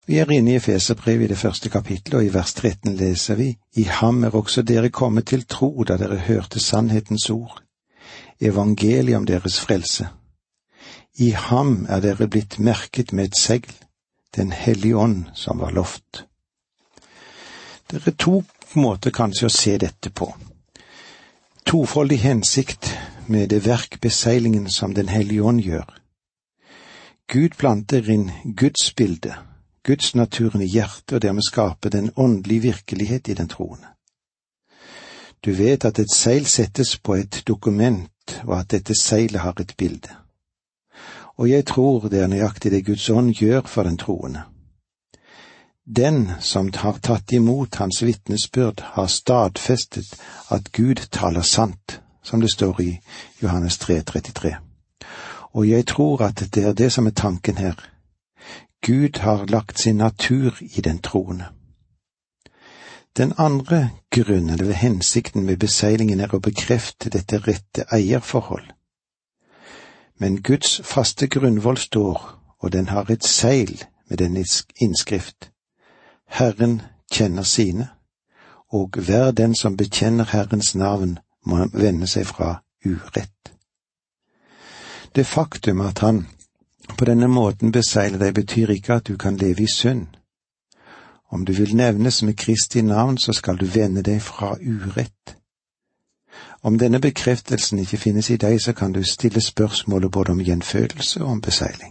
Vi er inne i Efeserbrevet i det første kapittelet, og i vers 13 leser vi: I ham er også dere kommet til tro da dere hørte sannhetens ord, evangeliet om deres frelse. I ham er dere blitt merket med et segl, den hellige ånd som var lovt. Det er to måter kanskje å se dette på. Tofoldig hensikt med det verkbeseilingen som den hellige ånd gjør. Gud planter inn Guds bilde, Guds naturen i hjertet, og dermed skaper den åndelige virkelighet i den troende. Du vet at et seil settes på et dokument, og at dette seilet har et bilde. Og jeg tror det er nøyaktig det Guds ånd gjør for den troende. Den som har tatt imot hans vitnesbyrd, har stadfestet at Gud taler sant, som det står i Johannes 3:33. Og jeg tror at det er det som er tanken her. Gud har lagt sin natur i den troende. Den andre grunnen eller hensikten med beseilingen er å bekrefte dette rette eierforhold. Men Guds faste grunnvoll står, og den har et seil med den innskrift: Herren kjenner sine, og hver den som bekjenner Herrens navn må vende seg fra urett. Det faktum at han på denne måten beseiler deg, betyr ikke at du kan leve i synd. Om du vil nevnes med Kristi navn, så skal du vende deg fra urett. Om denne bekreftelsen ikke finnes i deg, så kan du stille spørsmålet både om gjenfødelse og om beseiling.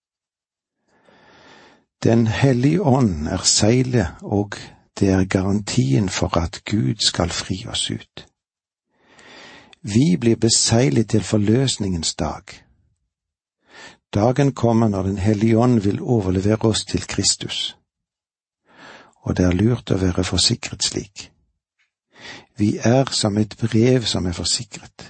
Den hellige ånd er seilet, og det er garantien for at Gud skal fri oss ut. Vi blir beseilet til forløsningens dag. Dagen kommer når den hellige ånd vil overlevere oss til Kristus. Og det er lurt å være forsikret slik. Vi er som et brev som er forsikret.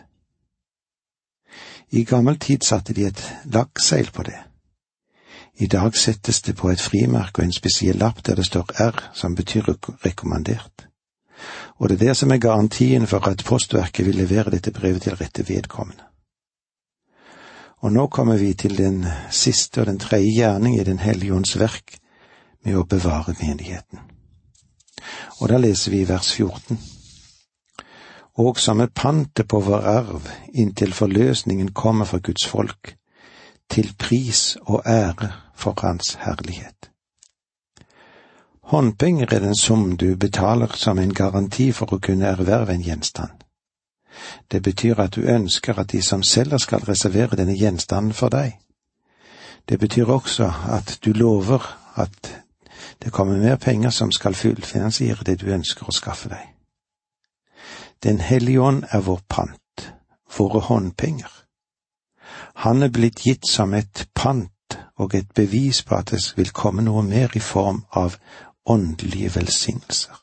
I gammel tid satte de et lakkseil på det. I dag settes det på et frimerke og en spesiell lapp der det står R, som betyr rekommandert. Og det er det som er garantien for at postverket vil levere dette brevet til rette vedkommende. Og nå kommer vi til den siste og den tredje gjerning i den hellige ånds verk med å bevare menigheten. Og da leser vi i vers 14. Og som et pante på vår arv, inntil forløsningen kommer for Guds folk, til pris og ære for hans herlighet. Håndpenger er den sum du betaler som en garanti for å kunne erverve en gjenstand. Det betyr at du ønsker at de som selger skal reservere denne gjenstanden for deg. Det betyr også at du lover at det kommer mer penger som skal fullfinansiere det du ønsker å skaffe deg. Den hellige ånd er vår pant, våre håndpenger. Han er blitt gitt som et pant og et bevis på at det vil komme noe mer i form av åndelige velsignelser.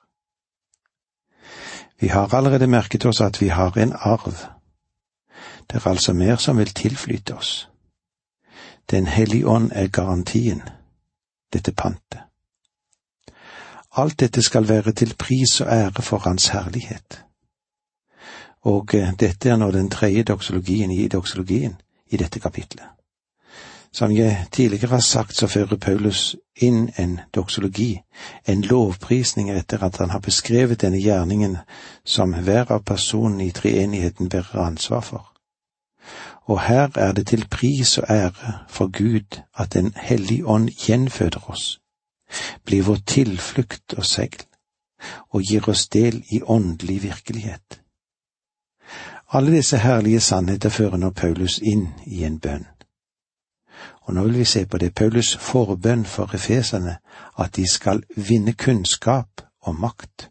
Vi har allerede merket oss at vi har en arv. Det er altså mer som vil tilflyte oss. Den hellige ånd er garantien, dette pantet. Alt dette skal være til pris og ære for hans herlighet. Og dette er nå den tredje doksologien i dette kapitlet. Som jeg tidligere har sagt, så fører Paulus inn en doksologi, en lovprisning etter at han har beskrevet denne gjerningen som hver av personene i treenigheten bærer ansvar for. Og her er det til pris og ære for Gud at den hellige ånd gjenføder oss, blir vår tilflukt og segl, og gir oss del i åndelig virkelighet. Alle disse herlige sannheter fører nå Paulus inn i en bønn. Og nå vil vi se på det Paulus forbønn for efeserne, at de skal vinne kunnskap og makt.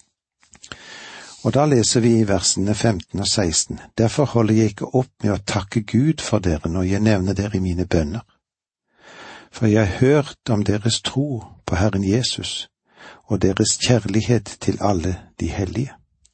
Og da leser vi i versene 15 og 16. Derfor holder jeg ikke opp med å takke Gud for dere når jeg nevner dere i mine bønner. For jeg har hørt om deres tro på Herren Jesus og deres kjærlighet til alle de hellige.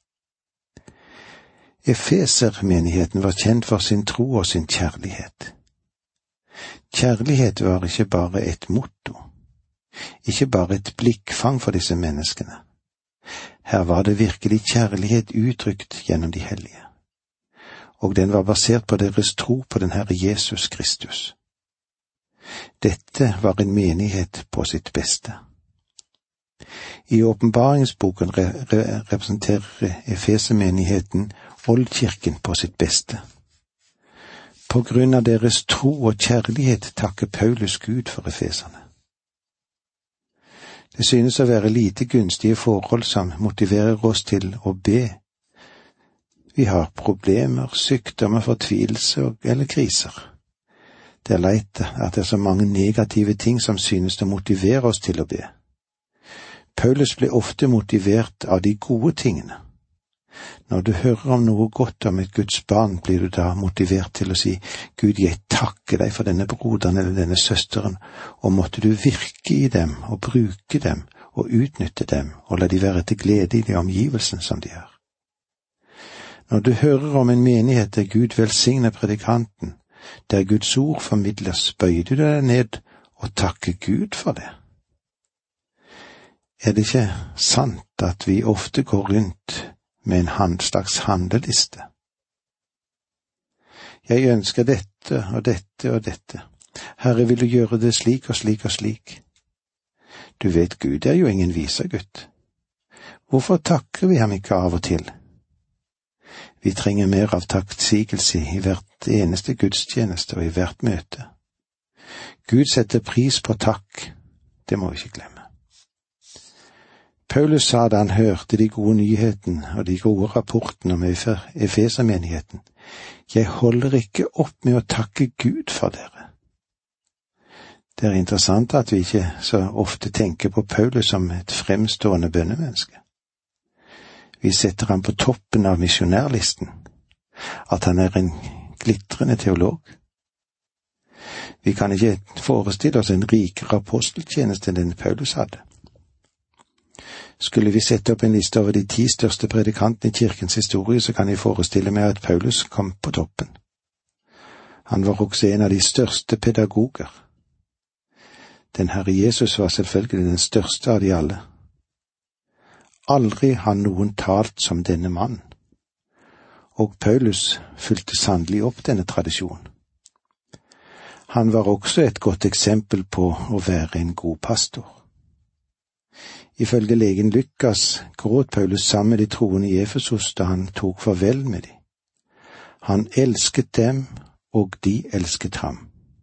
Efeser-menigheten var kjent for sin tro og sin kjærlighet. Kjærlighet var ikke bare et motto, ikke bare et blikkfang for disse menneskene. Her var det virkelig kjærlighet uttrykt gjennom de hellige, og den var basert på deres tro på den Herre Jesus Kristus. Dette var en menighet på sitt beste. I åpenbaringsboken representerer Efesemenigheten oldkirken på sitt beste. På grunn av deres tro og kjærlighet takker Paulus Gud for efeserne. Det synes å være lite gunstige forhold som motiverer oss til å be. Vi har problemer, sykdommer, fortvilelse eller kriser. Det er leit at det er så mange negative ting som synes å motivere oss til å be. Paulus ble ofte motivert av de gode tingene. Når du hører om noe godt om et Guds barn, blir du da motivert til å si, Gud, jeg takker deg for denne broderen eller denne søsteren, og måtte du virke i dem og bruke dem og utnytte dem og la de være til glede i de omgivelsen som de er. Når du hører om en menighet der Gud velsigner predikanten, der Guds ord formidles, bøyer du deg ned og takker Gud for det. Er det ikke sant at vi ofte går rundt med en slags handleliste? Jeg ønsker dette og dette og dette. Herre, vil du gjøre det slik og slik og slik? Du vet, Gud er jo ingen visergutt. Hvorfor takker vi ham ikke av og til? Vi trenger mer av takksigelse i hvert eneste gudstjeneste og i hvert møte. Gud setter pris på takk, det må vi ikke glemme. Paulus sa da han hørte de gode nyhetene og de gode rapportene om Efesermenigheten, jeg holder ikke opp med å takke Gud for dere. Det er interessant at vi ikke så ofte tenker på Paulus som et fremstående bønnemenneske. Vi setter ham på toppen av misjonærlisten, at han er en glitrende teolog. Vi kan ikke forestille oss en rikere aposteltjeneste enn den Paulus hadde. Skulle vi sette opp en liste over de 10 største predikantene i kirkens historie, så kan jeg forestille meg at Paulus kom på toppen. Han var også en av de største pedagoger. Den Herre Jesus var selvfølgelig den største av de alle. Aldri har noen talt som denne mann, og Paulus fulgte sannelig opp denne tradisjonen. Han var også et godt eksempel på å være en god pastor. Ifølge legen Lukas gråt Paulus sammen med de troende i Efesos da han tok farvel med dem. Han elsket dem, og de elsket ham.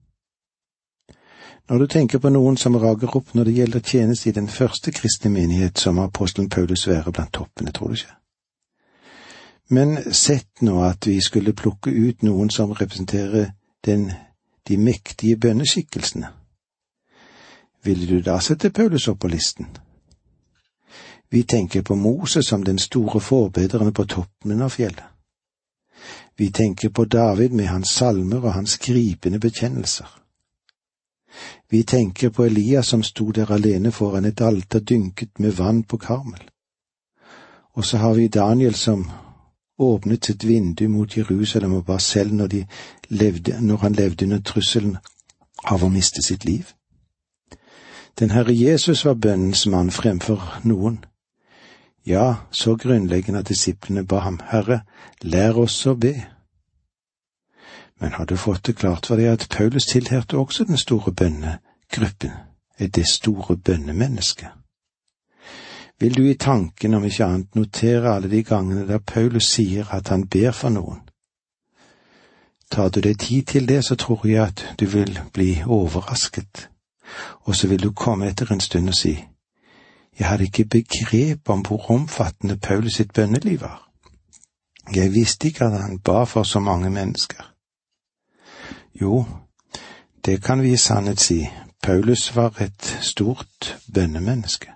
Når du tenker på noen som rager opp når det gjelder tjeneste i den første kristne menighet, så må apostelen Paulus være blant toppene, tror du ikke? Men sett nå at vi skulle plukke ut noen som representerer de mektige bønneskikkelsene. Ville du da sette Paulus opp på listen? Vi tenker på Moses som den store forbederen på toppen av fjellet. Vi tenker på David med hans salmer og hans gripende bekjennelser. Vi tenker på Elias som sto der alene foran et alter dynket med vann på Karmel. Og så har vi Daniel som åpnet sitt vindu mot Jerusalem og ba selv når han levde under trusselen av å miste sitt liv. Den Herre Jesus var bønnens mann fremfor noen. Ja, så grunnleggende at disiplene ba ham, Herre, lær oss å be. Men har du fått det klart for deg at Paulus tilhørte også den store bønnegruppen, det store bønnemennesket? Vil du i tanken om ikke annet notere alle de gangene da Paulus sier at han ber for noen? Tar du deg tid til det, så tror jeg at du vil bli overrasket, og så vil du komme etter en stund og si, jeg hadde ikke begrep om hvor omfattende Paulus sitt bønneliv var. Jeg visste ikke at han ba for så mange mennesker. Jo, det kan vi i sannhet si. Paulus var et stort bønnemenneske.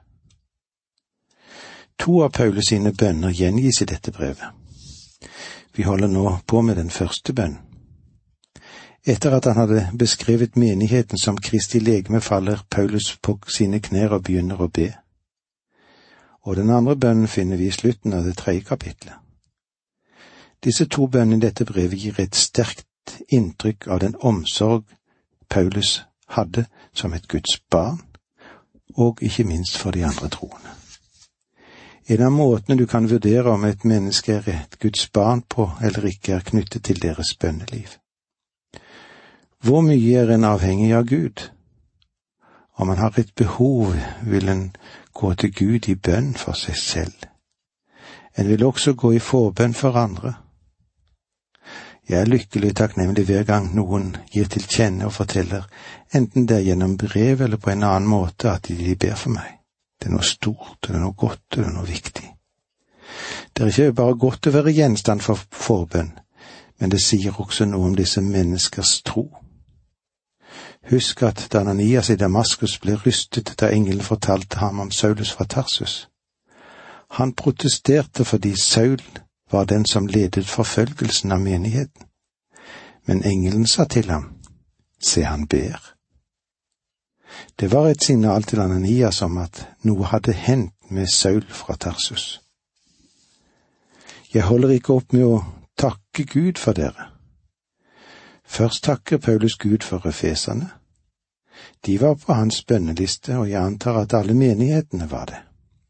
2 av Paulus sine bønner gjengis i dette brevet. Vi holder nå på med den første bønnen. Etter at han hadde beskrevet menigheten som Kristi legeme, faller Paulus på sine knær og begynner å be. Og den andre bønnen finner vi i slutten av det 3. kapitlet. Disse 2 bønnene i dette brevet gir et sterkt inntrykk av den omsorg Paulus hadde som et Guds barn, og ikke minst for de andre troende. En av måtene du kan vurdere om et menneske er et Guds barn på eller ikke, er knyttet til deres bønneliv. Hvor mye er en avhengig av Gud? Om man har et behov, vil en gå til Gud i bønn for seg selv. En vil også gå i forbønn for andre. Jeg er lykkelig og takknemlig hver gang noen gir til kjenne og forteller, enten det er gjennom brev eller på en annen måte, at de ber for meg. Det er noe stort, det er noe godt, det er noe viktig. Det er ikke bare godt å være gjenstand for forbønn, men det sier også noe om disse menneskers tro. Husk at da Ananias i Damaskus ble rystet da engelen fortalte ham om Saulus fra Tarsus. Han protesterte fordi Saul var den som ledet forfølgelsen av menigheten. Men engelen sa til ham, se, han ber. Det var et signal til Ananias om at noe hadde hendt med Saul fra Tarsus. Jeg holder ikke opp med å takke Gud for dere. Først takker Paulus Gud for efeserne. De var på hans bønneliste, og jeg antar at alle menighetene var det.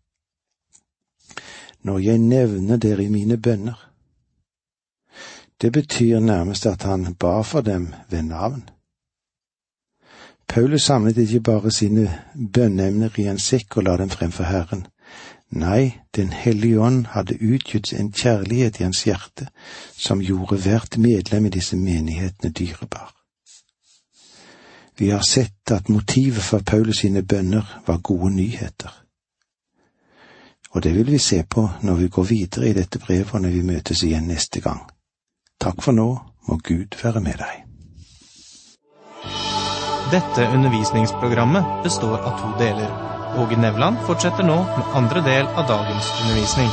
Når jeg nevner dere i mine bønner, det betyr nærmest at han ba for dem ved navn. Paulus samlet ikke bare sine bønneemner i en sekk og la dem frem for Herren. Nei, Den hellige ånd hadde utgjort en kjærlighet i hans hjerte som gjorde hvert medlem i disse menighetene dyrebar. Vi har sett at motivet for Paulus sine bønner var gode nyheter. Og det vil vi se på når vi går videre i dette brevet og når vi møtes igjen neste gang. Takk for nå, må Gud være med deg. Dette undervisningsprogrammet består av 2 deler. Åge Nevland fortsetter nå med andre del av dagens undervisning.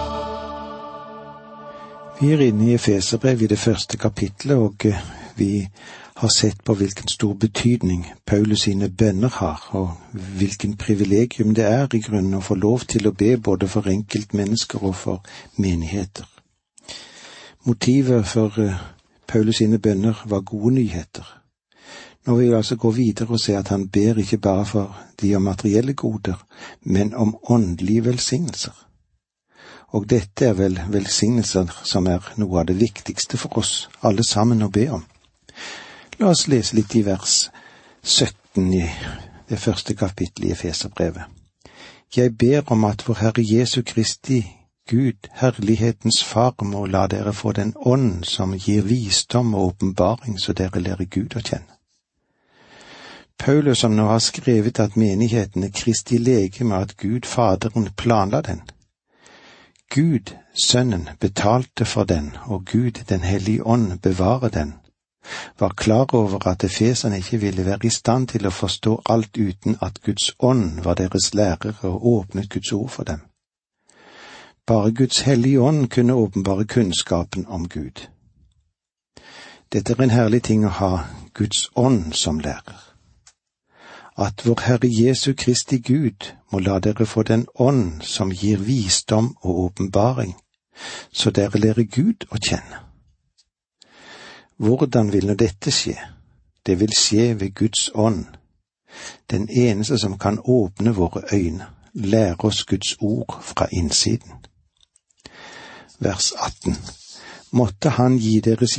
Vi er inne i Efeserbrev i det første kapitlet, og vi har sett på hvilken stor betydning Paulus sine bønner har, og hvilken privilegium det er i grunnen å få lov til å be både for enkeltmennesker og for menigheter. Motivet for Paulus sine bønner var gode nyheter. Nå vil vi altså gå videre og se at han ber ikke bare for de om materielle goder, men om åndelige velsignelser. Og dette er vel velsignelser som er noe av det viktigste for oss alle sammen å be om. La oss lese litt i vers 17 i det første kapittelet i Efeserbrevet. Jeg ber om at vår Herre Jesu Kristi Gud, herlighetens Far, må la dere få den ånd som gir visdom og åpenbaring, så dere lærer Gud å kjenne. Paulus som nå har skrevet at menigheten er Kristi legeme, at Gud Faderen planla den. Gud, Sønnen, betalte for den, og Gud, den hellige ånd, bevarer den, var klar over at efeserne ikke ville være i stand til å forstå alt uten at Guds ånd var deres lærere og åpnet Guds ord for dem. Bare Guds hellige ånd kunne åpenbare kunnskapen om Gud. Dette er en herlig ting å ha Guds ånd som lærer. At vår Herre Jesu Kristi Gud må la dere få den ånd som gir visdom og åpenbaring, så dere lærer Gud å kjenne. Hvordan vil nå dette skje? Det vil skje ved Guds ånd, den eneste som kan åpne våre øyne, lære oss Guds ord fra innsiden. Vers 18. Måtte han gi deres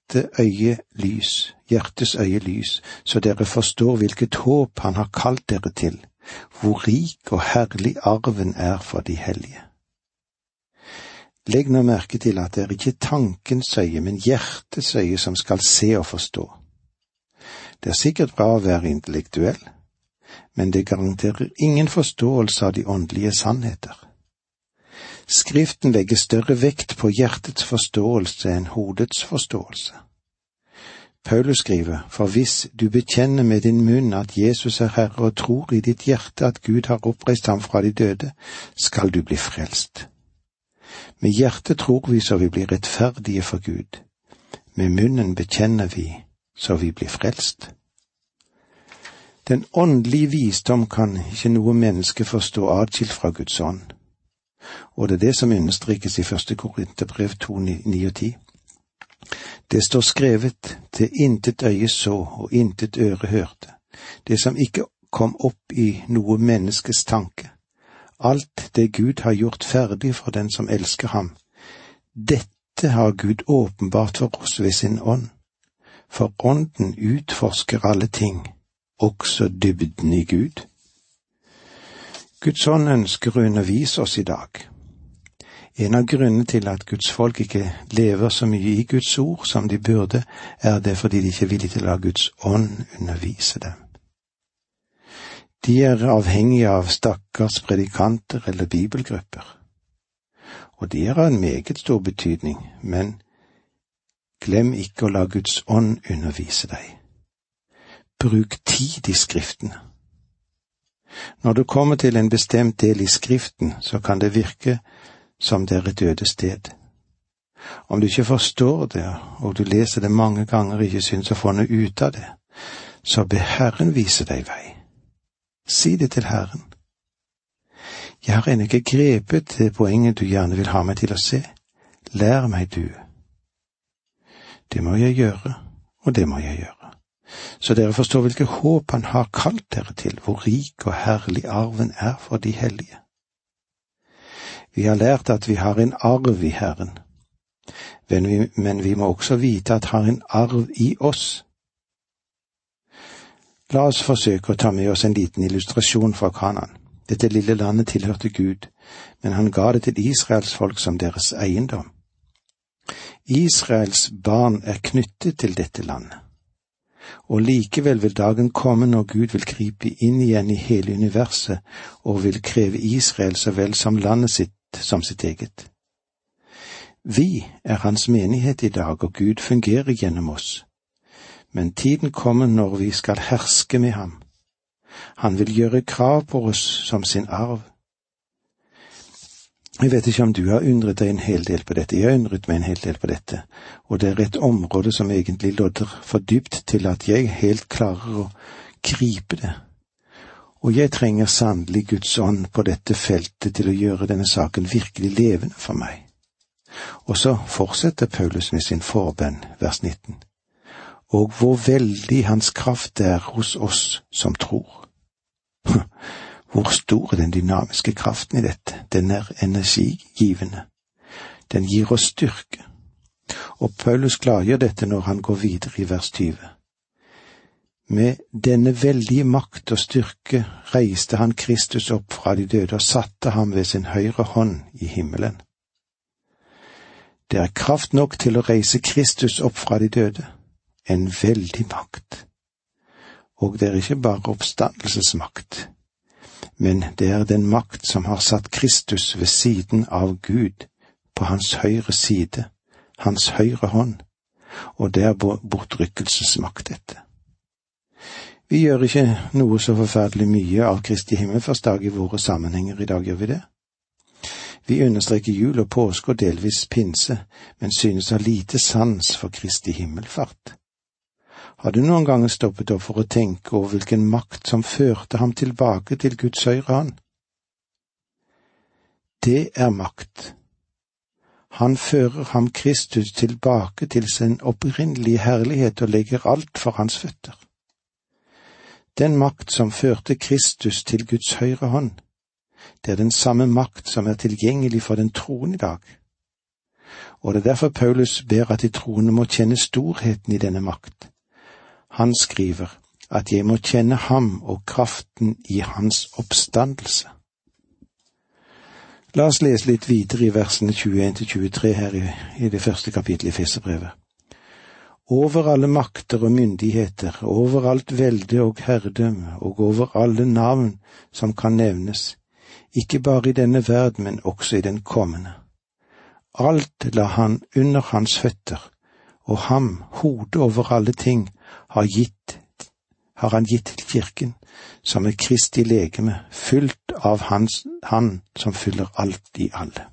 hjertes øye lys, så dere forstår hvilket håp han har kalt dere til, hvor rik og herlig arven er for de hellige. Legg nå merke til at det er ikke tankens øye, men hjertets øye som skal se og forstå. Det er sikkert bra å være intellektuell, men det garanterer ingen forståelse av de åndelige sannheter. Skriften legger større vekt på hjertets forståelse enn hodets forståelse. Paulus skriver, for hvis du bekjenner med din munn at Jesus er Herre og tror i ditt hjerte at Gud har oppreist ham fra de døde, skal du bli frelst. Med hjertet tror vi så vi blir rettferdige for Gud. Med munnen bekjenner vi så vi blir frelst. Den åndelige visdom kan ikke noe menneske forstå adskilt fra Guds ånd. Og det er det som understrekes i 1. Korinterbrev 2, 9 og 10. Det står skrevet, til intet øye så og intet øre hørte, det som ikke kom opp i noe menneskes tanke. Alt det Gud har gjort ferdig for den som elsker ham, dette har Gud åpenbart for oss ved sin ånd. for ånden utforsker alle ting, også dybden i Gud. Guds ånd ønsker å undervise oss i dag. En av grunnene til at Guds folk ikke lever så mye i Guds ord som de burde, er det fordi de ikke er villige til å la Guds ånd undervise dem. De er avhengige av stakkars predikanter eller bibelgrupper. Og de er av en meget stor betydning, men glem ikke å la Guds ånd undervise deg. Bruk tid i Skriftene. Når du kommer til en bestemt del i Skriften, så kan det virke som det er et øde sted. Om du ikke forstår det, og du leser det mange ganger og ikke synes å få noe ut av det, så be Herren vise deg vei. Si det til Herren. Jeg har ennå ikke grepet det poenget du gjerne vil ha meg til å se. Lær meg du. Det må jeg gjøre, og det må jeg gjøre. Så dere forstår hvilket håp han har kalt dere til, hvor rik og herlig arven er for de hellige. Vi har lært at vi har en arv i Herren, men vi må også vite at han har en arv i oss. La oss forsøke å ta med oss en liten illustrasjon fra Kanaan. Dette lille landet tilhørte Gud, men han ga det til Israels folk som deres eiendom. Israels barn er knyttet til dette landet. Og likevel vil dagen komme når Gud vil gripe inn igjen i hele universet og vil kreve Israel så vel som landet sitt som sitt eget. Vi er hans menighet i dag, og Gud fungerer gjennom oss. Men tiden kommer når vi skal herske med ham. Han vil gjøre krav på oss som sin arv. Jeg vet ikke om du har undret deg en hel del på dette. Jeg har undret meg en hel del på dette, og det er et område som egentlig lodder for dypt til at jeg helt klarer å gripe det. Og jeg trenger sannelig Guds ånd på dette feltet til å gjøre denne saken virkelig levende for meg. Og så fortsetter Paulus med sin forbønn, vers 19. Og hvor veldig hans kraft er hos oss som tror. Hvor stor er den dynamiske kraften i dette? Den er energigivende. Den gir oss styrke. Og Paulus klargjør dette når han går videre i vers 20. Med denne veldige makt og styrke reiste han Kristus opp fra de døde og satte ham ved sin høyre hånd i himmelen. Det er kraft nok til å reise Kristus opp fra de døde. En veldig makt. Og det er ikke bare oppstandelsesmakt, men det er den makt som har satt Kristus ved siden av Gud, på hans høyre side, hans høyre hånd, og det er bortrykkelsesmakt dette. Vi gjør ikke noe så forferdelig mye av Kristi himmelfartsdag i våre sammenhenger i dag, gjør vi det? Vi understreker jul og påske og delvis pinse, men synes ha lite sans for Kristi himmelfart. Har du noen ganger stoppet opp for å tenke over hvilken makt som førte ham tilbake til Guds høyre hånd? Det er makt. Han fører ham Kristus tilbake til sin opprinnelige herlighet og legger alt for hans føtter. Den makt som førte Kristus til Guds høyre hånd, det er den samme makt som er tilgjengelig for den troende i dag. Og det er derfor Paulus ber at de troende må kjenne storheten i denne makt. Han skriver at jeg må kjenne ham og kraften i hans oppstandelse. La oss lese litt videre i versene 21-23 her i det første kapittelet i Efeserbrevet. Over alle makter og myndigheter, over alt velde og herredømme, og over alle navn som kan nevnes, ikke bare i denne verden, men også i den kommende. Alt la han under hans føtter, og ham, hodet over alle ting, har han gitt til kirken, som er Kristi legeme, fylt av han som fyller alt i alle.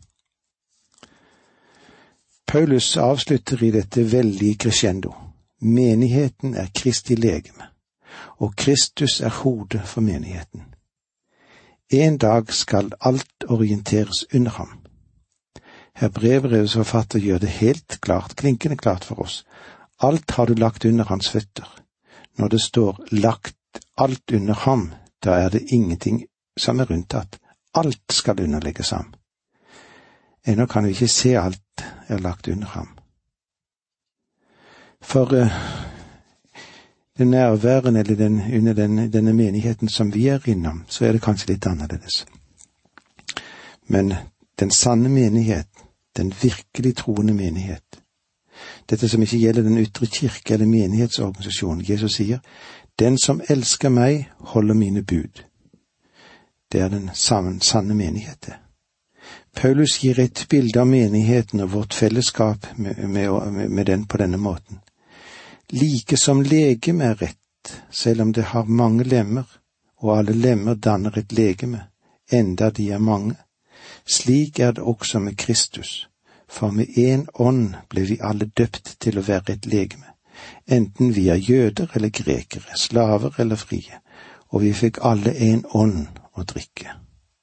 Paulus avslutter i dette veldige crescendo. Menigheten er Kristi legeme, og Kristus er hodet for menigheten. En dag skal alt orienteres under ham. Hebreerbrevets forfatter gjør det helt klart, klinkende klart for oss. Alt har du lagt under hans føtter. Når det står lagt alt under ham, da er det ingenting som er unntatt. Alt skal underlegges ham. Ennå kan vi ikke se alt er lagt under ham. For det nærværen eller under denne menigheten som vi er innom, så er det kanskje litt annerledes. Men den sanne menighet, den virkelig troende menighet, dette som ikke gjelder den ytre kirke eller menighetsorganisasjonen, Jesus sier, den som elsker meg, holder mine bud. Det er den sanne menighet. Paulus gir et bilde av menigheten og vårt fellesskap med den på denne måten. Like som legeme er rett, selv om det har mange lemmer, og alle lemmer danner et legeme, enda de er mange. Slik er det også med Kristus, for med en ånd ble vi alle døpt til å være et legeme, enten vi er jøder eller grekere, slaver eller frie, og vi fikk alle en ånd å drikke.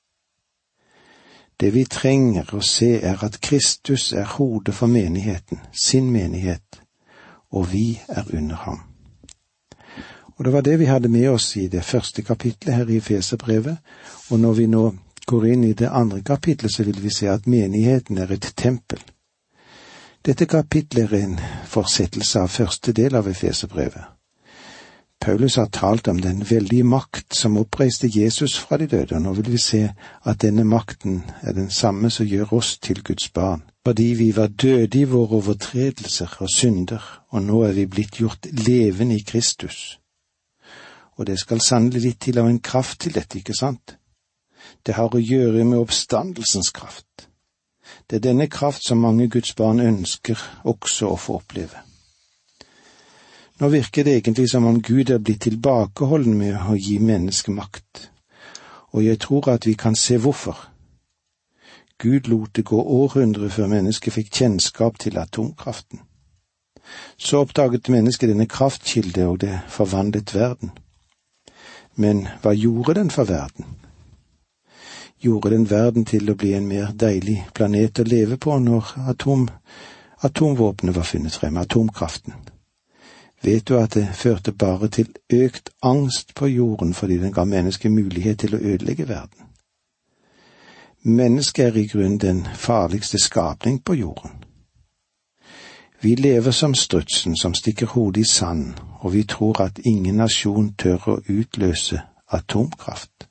Det vi trenger å se er at Kristus er hodet for menigheten, sin menighet, og vi er under ham. Og det var det vi hadde med oss i det første kapitlet her i Efeserbrevet, og når vi nå går inn i det andre kapitlet, så vil vi se at menigheten er et tempel. Dette kapitlet er en fortsettelse av første del av Efeserbrevet. Paulus har talt om den veldige makt som oppreiste Jesus fra de døde, og nå vil vi se at denne makten er den samme som gjør oss til Guds barn. Fordi vi var døde i våre overtredelser og synder, og nå er vi blitt gjort levende i Kristus. Og det skal sannelig litt til av en kraft til dette, ikke sant? Det har å gjøre med oppstandelsens kraft. Det er denne kraft som mange Guds barn ønsker også å få oppleve. Nå virker det egentlig som om Gud er blitt tilbakeholden med å gi mennesket makt, og jeg tror at vi kan se hvorfor. Gud lot det gå århundrer før mennesket fikk kjennskap til atomkraften. Så oppdaget mennesket denne kraftkilde, og det forvandlet verden. Men hva gjorde den for verden? Gjorde den verden til å bli en mer deilig planet å leve på når atomvåpenet var funnet frem, atomkraften? Vet du at det førte bare til økt angst på jorden fordi den ga mennesket mulighet til å ødelegge verden? Mennesket er i grunnen den farligste skapning på jorden. Vi lever som strutsen som stikker hodet i sand, og vi tror at ingen nasjon tør å utløse atomkraft.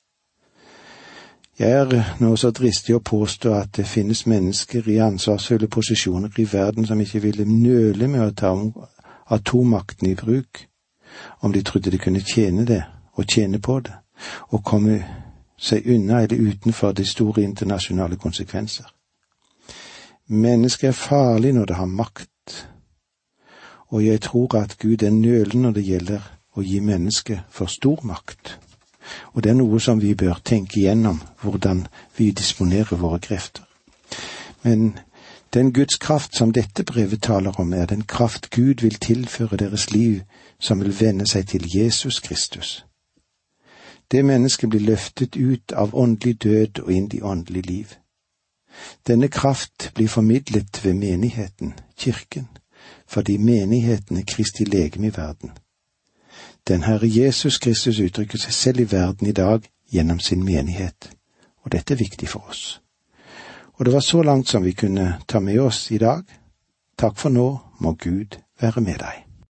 Jeg er nå så dristig å påstå at det finnes mennesker i ansvarsfulle posisjoner i verden som ikke ville nøle med å ta atommakten i bruk, om de trodde de kunne tjene det og tjene på det, og komme seg unna eller utenfor de store internasjonale konsekvenser. Mennesket er farlig når det har makt, og jeg tror at Gud er nølen når det gjelder å gi mennesket for stor makt. Og det er noe som vi bør tenke igjennom, hvordan vi disponerer våre krefter. Men den Guds kraft som dette brevet taler om, er den kraft Gud vil tilføre deres liv, som vil vende seg til Jesus Kristus. Det mennesket blir løftet ut av åndelig død og inn i åndelig liv. Denne kraft blir formidlet ved menigheten, kirken, fordi menigheten er Kristi legeme i verden. Den Herre Jesus Kristus uttrykker seg selv i verden i dag gjennom sin menighet, og dette er viktig for oss. Og det var så langt som vi kunne ta med oss i dag. Takk for nå, må Gud være med deg.